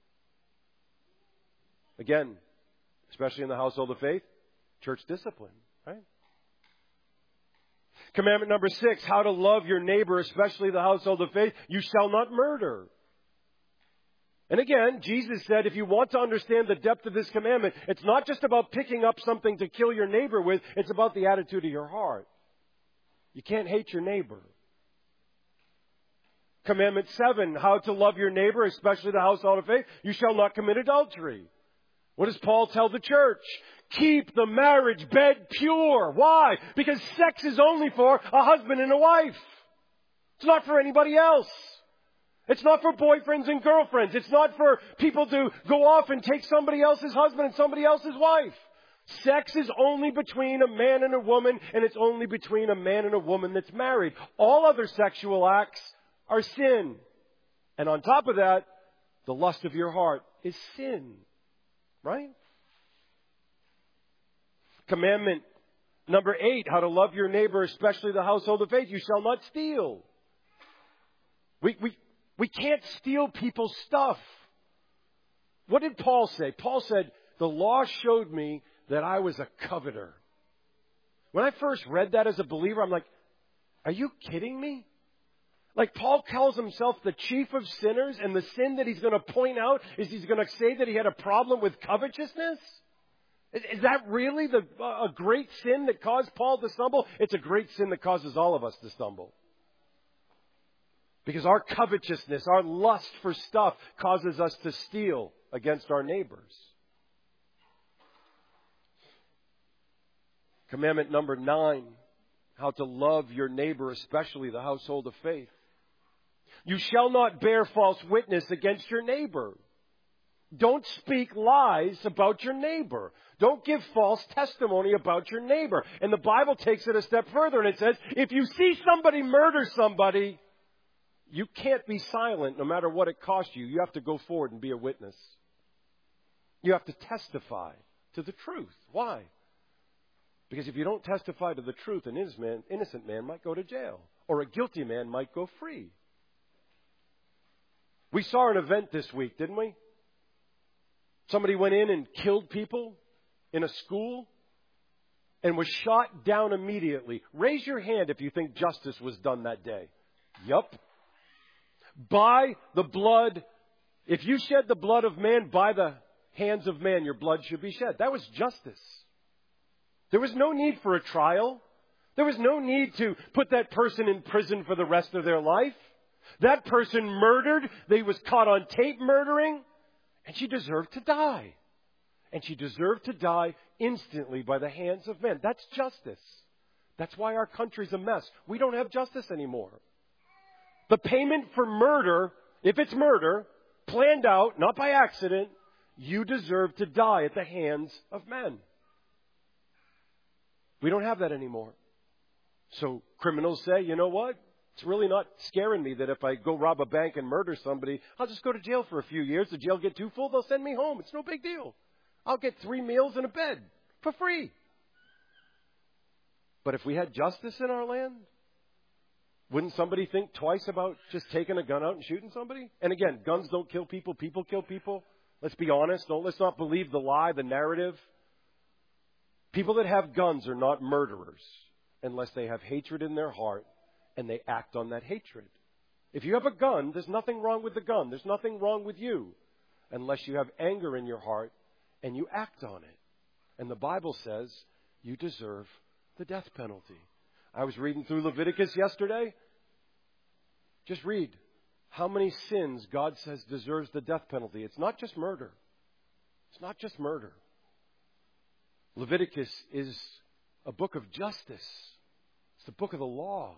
Again, especially in the household of faith, church discipline, right? Commandment number 6, how to love your neighbor, especially the household of faith. You shall not murder. And again, Jesus said, if you want to understand the depth of this commandment, it's not just about picking up something to kill your neighbor with, it's about the attitude of your heart. You can't hate your neighbor. Commandment 7, how to love your neighbor, especially the household of faith. You shall not commit adultery. What does Paul tell the church? Keep the marriage bed pure. Why? Because sex is only for a husband and a wife. It's not for anybody else. It's not for boyfriends and girlfriends. It's not for people to go off and take somebody else's husband and somebody else's wife. Sex is only between a man and a woman, and it's only between a man and a woman that's married. All other sexual acts are sin. And on top of that, the lust of your heart is sin. Right? Commandment number 8, how to love your neighbor, especially the household of faith. You shall not steal. We can't steal people's stuff. What did Paul say? Paul said, the law showed me that I was a coveter. When I first read that as a believer, I'm like, are you kidding me? Like Paul calls himself the chief of sinners, and the sin that he's going to point out is he's going to say that he had a problem with covetousness? Is that really a great sin that caused Paul to stumble? It's a great sin that causes all of us to stumble. Because our covetousness, our lust for stuff causes us to steal against our neighbors. Commandment number 9, how to love your neighbor, especially the household of faith. You shall not bear false witness against your neighbor. Don't speak lies about your neighbor. Don't give false testimony about your neighbor. And the Bible takes it a step further and it says, if you see somebody murder somebody, you can't be silent no matter what it costs you. You have to go forward and be a witness. You have to testify to the truth. Why? Because if you don't testify to the truth, an innocent man might go to jail, or a guilty man might go free. We saw an event this week, didn't we? Somebody went in and killed people in a school and was shot down immediately. Raise your hand if you think justice was done that day. Yup. By the blood, if you shed the blood of man by the hands of man, your blood should be shed. That was justice. There was no need for a trial. There was no need to put that person in prison for the rest of their life. That person murdered. They was caught on tape murdering. And she deserved to die. And she deserved to die instantly by the hands of men. That's justice. That's why our country's a mess. We don't have justice anymore. The payment for murder, if it's murder, planned out, not by accident, you deserve to die at the hands of men. We don't have that anymore. So criminals say, you know what? It's really not scaring me that if I go rob a bank and murder somebody, I'll just go to jail for a few years. The jail get too full, they'll send me home. It's no big deal. I'll get 3 meals and a bed for free. But if we had justice in our land, wouldn't somebody think twice about just taking a gun out and shooting somebody? And again, guns don't kill people. People kill people. Let's be honest. Let's not believe the lie, the narrative. People that have guns are not murderers unless they have hatred in their heart and they act on that hatred. If you have a gun, there's nothing wrong with the gun. There's nothing wrong with you unless you have anger in your heart and you act on it. And the Bible says you deserve the death penalty. I was reading through Leviticus yesterday. Just read how many sins God says deserves the death penalty. It's not just murder. It's not just murder. Leviticus is a book of justice. It's the book of the law.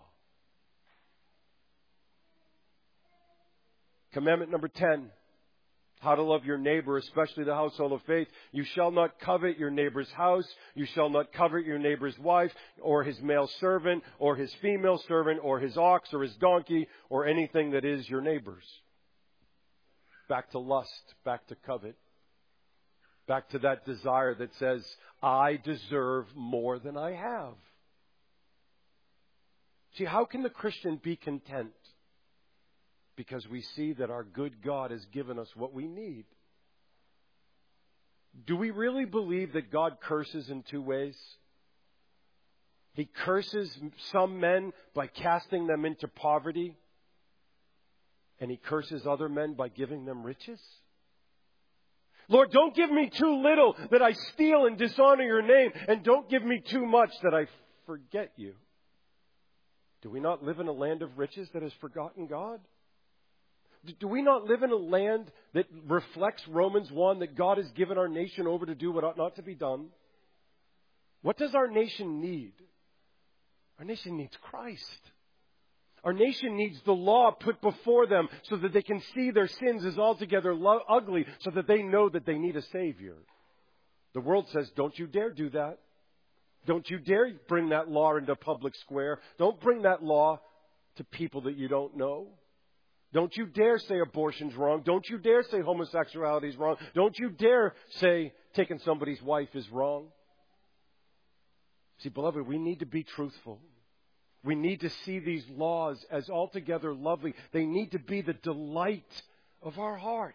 Commandment number 10. How to love your neighbor, especially the household of faith. You shall not covet your neighbor's house. You shall not covet your neighbor's wife, or his male servant, or his female servant, or his ox, or his donkey, or anything that is your neighbor's. Back to lust, back to covet. Back to that desire that says, I deserve more than I have. See, how can the Christian be content? Because we see that our good God has given us what we need. Do we really believe that God curses in two ways? He curses some men by casting them into poverty, and He curses other men by giving them riches? Lord, don't give me too little that I steal and dishonor your name, and don't give me too much that I forget you. Do we not live in a land of riches that has forgotten God? Do we not live in a land that reflects Romans 1, that God has given our nation over to do what ought not to be done? What does our nation need? Our nation needs Christ. Our nation needs the law put before them so that they can see their sins as altogether ugly, so that they know that they need a Savior. The world says, don't you dare do that. Don't you dare bring that law into public square. Don't bring that law to people that you don't know. Don't you dare say abortion's wrong. Don't you dare say homosexuality is wrong. Don't you dare say taking somebody's wife is wrong. See, beloved, we need to be truthful. We need to see these laws as altogether lovely. They need to be the delight of our heart.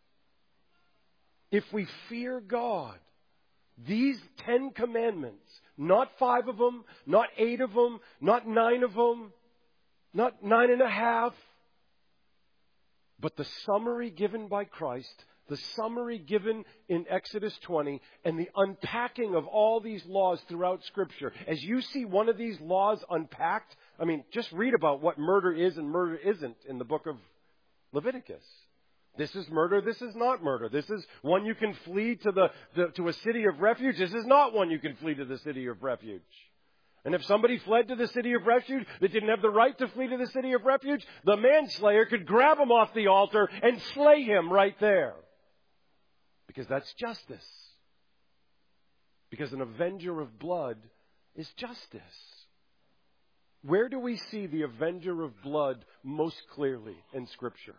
If we fear God, these 10 commandments, not 5 of them, not 8 of them, not 9 of them, not 9.5, but the summary given by Christ, the summary given in Exodus 20, and the unpacking of all these laws throughout Scripture. As you see one of these laws unpacked, just read about what murder is and murder isn't in the book of Leviticus. This is murder, this is not murder. This is one you can flee to a city of refuge. This is not one you can flee to the city of refuge. And if somebody fled to the city of refuge that didn't have the right to flee to the city of refuge, the manslayer could grab him off the altar and slay him right there. Because that's justice. Because an avenger of blood is justice. Where do we see the avenger of blood most clearly in Scripture?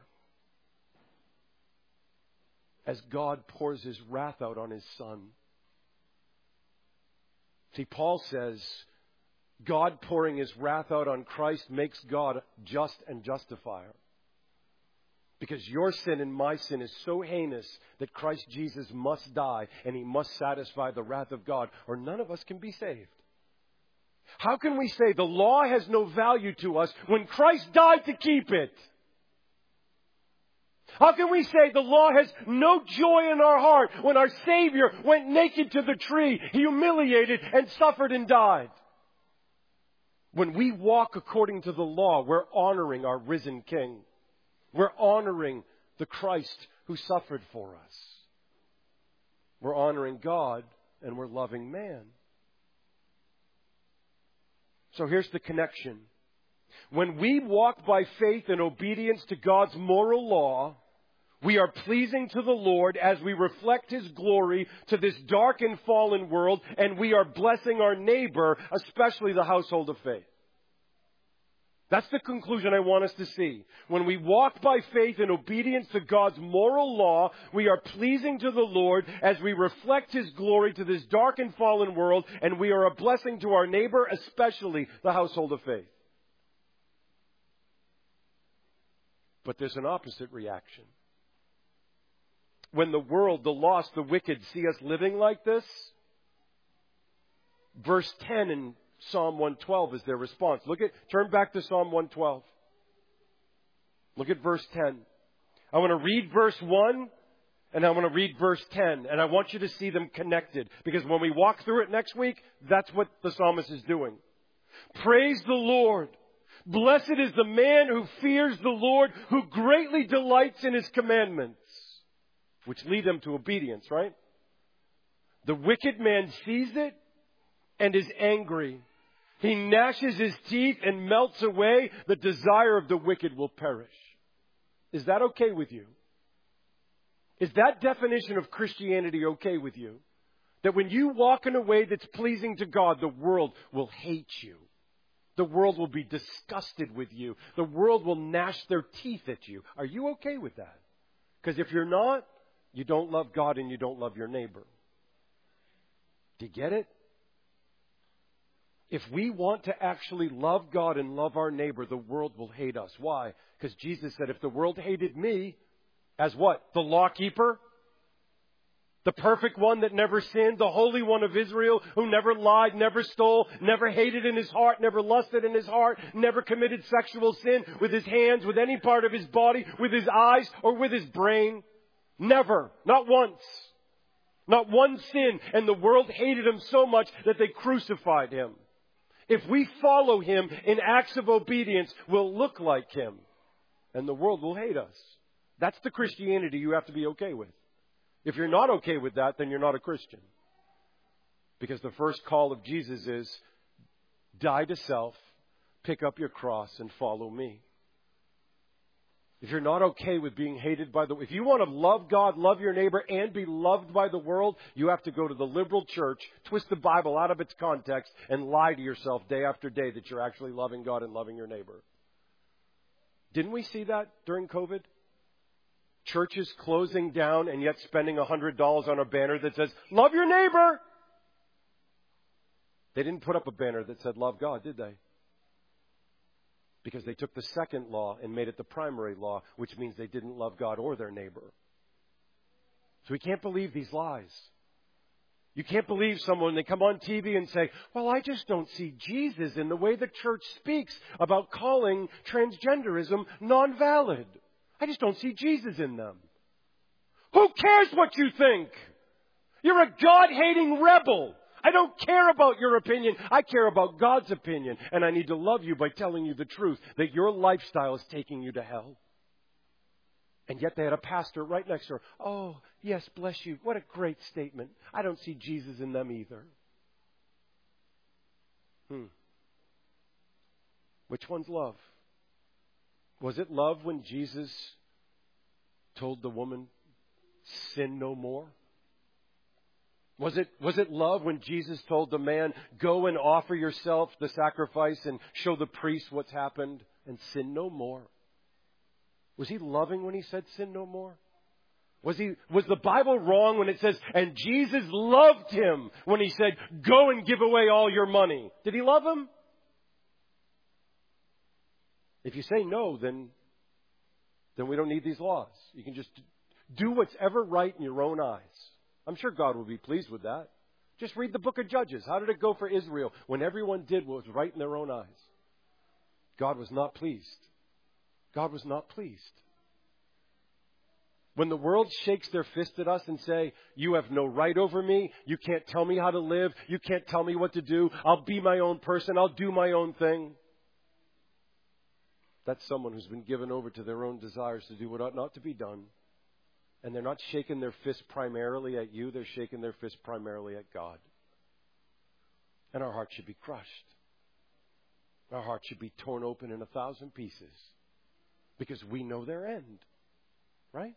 As God pours His wrath out on His Son. See, Paul says, God pouring His wrath out on Christ makes God just and justifier. Because your sin and my sin is so heinous that Christ Jesus must die and He must satisfy the wrath of God, or none of us can be saved. How can we say the law has no value to us when Christ died to keep it? How can we say the law has no joy in our heart when our Savior went naked to the tree, humiliated and suffered and died? When we walk according to the law, we're honoring our risen King. We're honoring the Christ who suffered for us. We're honoring God and we're loving man. So here's the connection. When we walk by faith in obedience to God's moral law, we are pleasing to the Lord as we reflect His glory to this dark and fallen world, and we are blessing our neighbor, especially the household of faith. That's the conclusion I want us to see. When we walk by faith in obedience to God's moral law, we are pleasing to the Lord as we reflect His glory to this dark and fallen world, and we are a blessing to our neighbor, especially the household of faith. But there's an opposite reaction. When the world, the lost, the wicked see us living like this, verse 10 in Psalm 112 is their response. Turn back to Psalm 112. Look at verse 10. I want to read verse 1 and I want to read verse 10. And I want you to see them connected. Because when we walk through it next week, that's what the psalmist is doing. Praise the Lord. Blessed is the man who fears the Lord, who greatly delights in His commandments, which lead them to obedience, right? The wicked man sees it and is angry. He gnashes his teeth and melts away. The desire of the wicked will perish. Is that okay with you? Is that definition of Christianity okay with you? That when you walk in a way that's pleasing to God, the world will hate you. The world will be disgusted with you. The world will gnash their teeth at you. Are you okay with that? Because if you're not, you don't love God and you don't love your neighbor. Do you get it? If we want to actually love God and love our neighbor, the world will hate us. Why? Because Jesus said, if the world hated me, as what? The law keeper? The perfect one that never sinned, the Holy One of Israel, who never lied, never stole, never hated in his heart, never lusted in his heart, never committed sexual sin with his hands, with any part of his body, with his eyes, or with his brain. Never. Not once. Not one sin. And the world hated him so much that they crucified him. If we follow him in acts of obedience, we'll look like him. And the world will hate us. That's the Christianity you have to be okay with. If you're not okay with that, then you're not a Christian. Because the first call of Jesus is, die to self, pick up your cross, and follow me. If you're not okay with being hated by if you want to love God, love your neighbor, and be loved by the world, you have to go to the liberal church, twist the Bible out of its context, and lie to yourself day after day that you're actually loving God and loving your neighbor. Didn't we see that during COVID? Churches closing down and yet spending $100 on a banner that says, love your neighbor. They didn't put up a banner that said, love God, did they? Because they took the second law and made it the primary law, which means they didn't love God or their neighbor. So we can't believe these lies. You can't believe someone, they come on TV and say, well, I just don't see Jesus in the way the church speaks about calling transgenderism non-valid. I just don't see Jesus in them. Who cares what you think? You're a God-hating rebel. I don't care about your opinion. I care about God's opinion. And I need to love you by telling you the truth, that your lifestyle is taking you to hell. And yet they had a pastor right next to her. Oh, yes, bless you. What a great statement. I don't see Jesus in them either. Which one's love? Was it love when Jesus told the woman, sin no more? Was it love when Jesus told the man, go and offer yourself the sacrifice and show the priest what's happened and sin no more? Was he loving when he said sin no more? Was the Bible wrong when it says, and Jesus loved him when he said, go and give away all your money? Did he love him? If you say no, then we don't need these laws. You can just do what's ever right in your own eyes. I'm sure God will be pleased with that. Just read the book of Judges. How did it go for Israel when everyone did what was right in their own eyes? God was not pleased. God was not pleased. When the world shakes their fist at us and say, you have no right over me, you can't tell me how to live, you can't tell me what to do, I'll be my own person, I'll do my own thing. That's someone who's been given over to their own desires to do what ought not to be done. And they're not shaking their fist primarily at you, they're shaking their fist primarily at God. And our heart should be crushed. Our heart should be torn open in 1,000 pieces. Because we know their end. Right?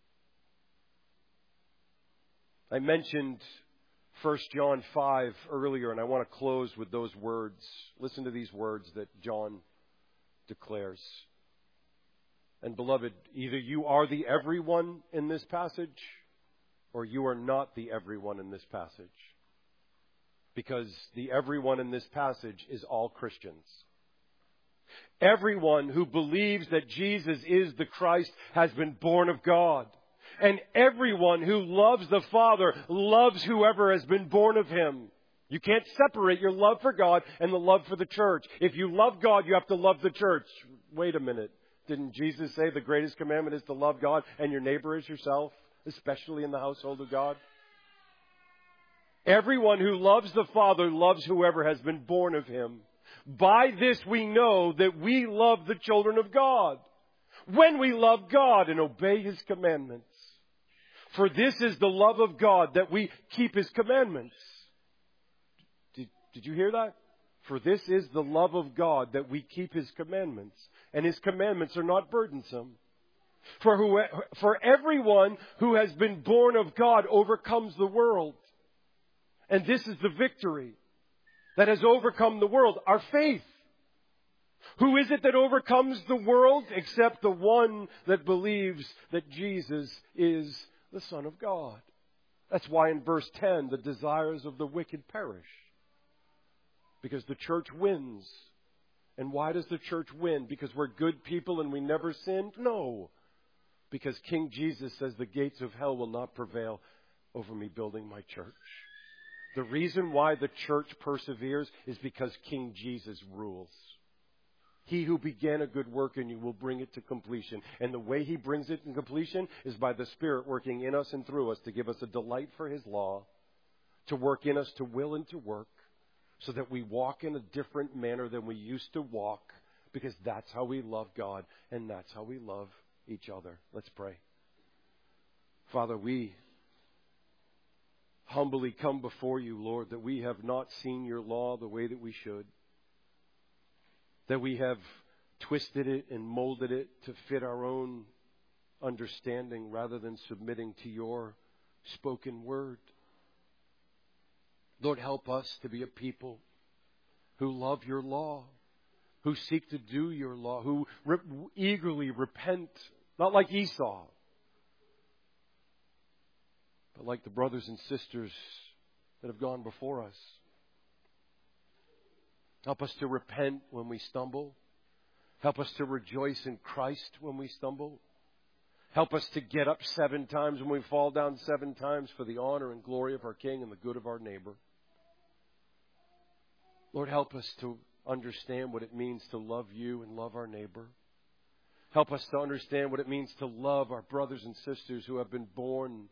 I mentioned 1 John 5 earlier, and I want to close with those words. Listen to these words that John declares. And beloved, either you are the everyone in this passage, or you are not the everyone in this passage. Because the everyone in this passage is all Christians. Everyone who believes that Jesus is the Christ has been born of God. And everyone who loves the Father loves whoever has been born of him. You can't separate your love for God and the love for the church. If you love God, you have to love the church. Wait a minute. Didn't Jesus say the greatest commandment is to love God and your neighbor as yourself, especially in the household of God? Everyone who loves the Father loves whoever has been born of him. By this we know that we love the children of God, when we love God and obey His commandments. For this is the love of God, that we keep His commandments. Did you hear that? For this is the love of God, that we keep His commandments. And His commandments are not burdensome. For everyone who has been born of God overcomes the world. And this is the victory that has overcome the world, our faith. Who is it that overcomes the world except the one that believes that Jesus is the Son of God? That's why in verse 10, the desires of the wicked perish. Because the church wins. And why does the church win? Because we're good people and we never sinned? No. Because King Jesus says the gates of hell will not prevail over me building my church. The reason why the church perseveres is because King Jesus rules. He who began a good work in you will bring it to completion. And the way He brings it to completion is by the Spirit working in us and through us to give us a delight for His law, to work in us to will and to work, so that we walk in a different manner than we used to walk, because that's how we love God and that's how we love each other. Let's pray. Father, we humbly come before you, Lord, that we have not seen your law the way that we should, that we have twisted it and molded it to fit our own understanding rather than submitting to your spoken word. Lord, help us to be a people who love your law, who seek to do your law, who eagerly repent, not like Esau, but like the brothers and sisters that have gone before us. Help us to repent when we stumble. Help us to rejoice in Christ when we stumble. Help us to get up 7 times when we fall down 7 times for the honor and glory of our King and the good of our neighbor. Lord, help us to understand what it means to love you and love our neighbor. Help us to understand what it means to love our brothers and sisters who have been born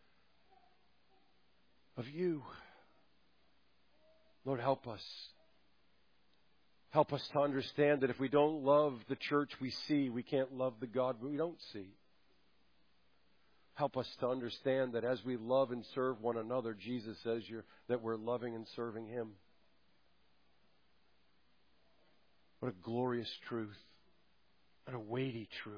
of you. Lord, help us. Help us to understand that if we don't love the church we see, we can't love the God we don't see. Help us to understand that as we love and serve one another, Jesus says that we're loving and serving Him. What a glorious truth and a weighty truth.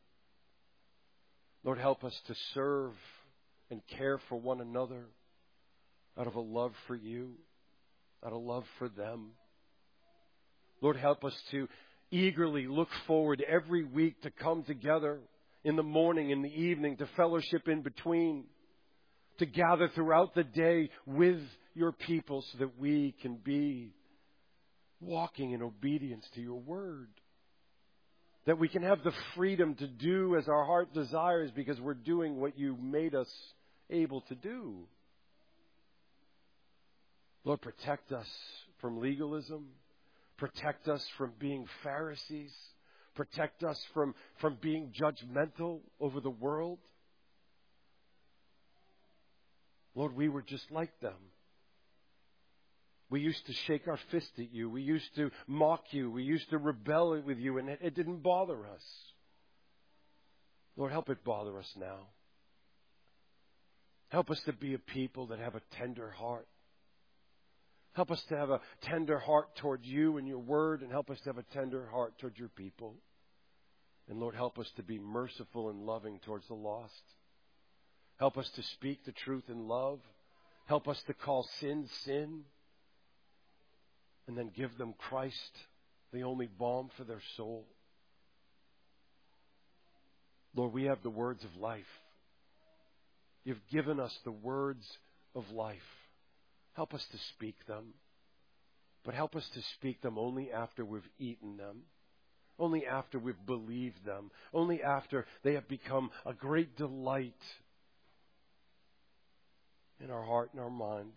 Lord, help us to serve and care for one another out of a love for you, out of love for them. Lord, help us to eagerly look forward every week to come together in the morning, in the evening, to fellowship in between, to gather throughout the day with your people so that we can be walking in obedience to your word. That we can have the freedom to do as our heart desires because we're doing what you made us able to do. Lord, protect us from legalism. Protect us from being Pharisees. Protect us from being judgmental over the world. Lord, we were just like them. We used to shake our fist at you. We used to mock you. We used to rebel with you, and it didn't bother us. Lord, help it bother us now. Help us to be a people that have a tender heart. Help us to have a tender heart towards you and your word, and help us to have a tender heart towards your people. And Lord, help us to be merciful and loving towards the lost. Help us to speak the truth in love. Help us to call sin, sin. And then give them Christ, the only balm for their soul. Lord, we have the words of life. You've given us the words of life. Help us to speak them. But help us to speak them only after we've eaten them. Only after we've believed them. Only after they have become a great delight in our heart and our mind.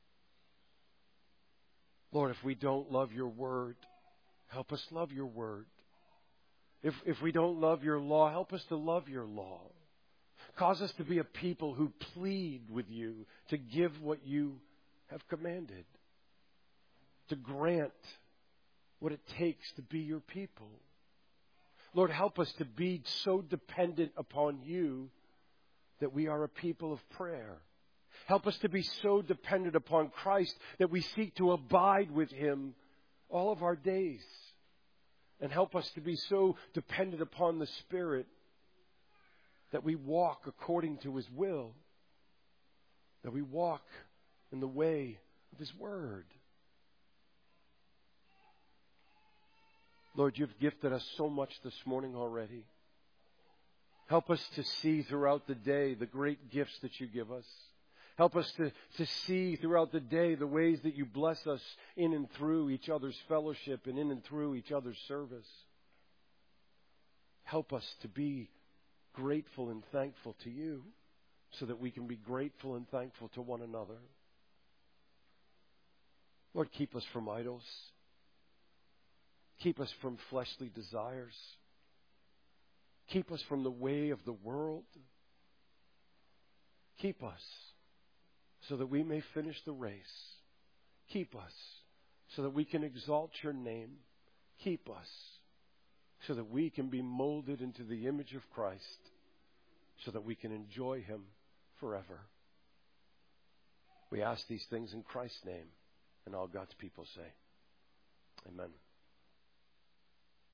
Lord, if we don't love your word, help us love your word. If we don't love your law, help us to love your law. Cause us to be a people who plead with you to give what you have commanded, to grant what it takes to be your people. Lord, help us to be so dependent upon you that we are a people of prayer. Help us to be so dependent upon Christ that we seek to abide with Him all of our days. And help us to be so dependent upon the Spirit that we walk according to His will, that we walk in the way of His Word. Lord, you've gifted us so much this morning already. Help us to see throughout the day the great gifts that you give us. Help us to see throughout the day the ways that you bless us in and through each other's fellowship and in and through each other's service. Help us to be grateful and thankful to you so that we can be grateful and thankful to one another. Lord, keep us from idols. Keep us from fleshly desires. Keep us from the way of the world. Keep us so that we may finish the race. Keep us so that we can exalt your name. Keep us so that we can be molded into the image of Christ, so that we can enjoy Him forever. We ask these things in Christ's name, and all God's people say, amen.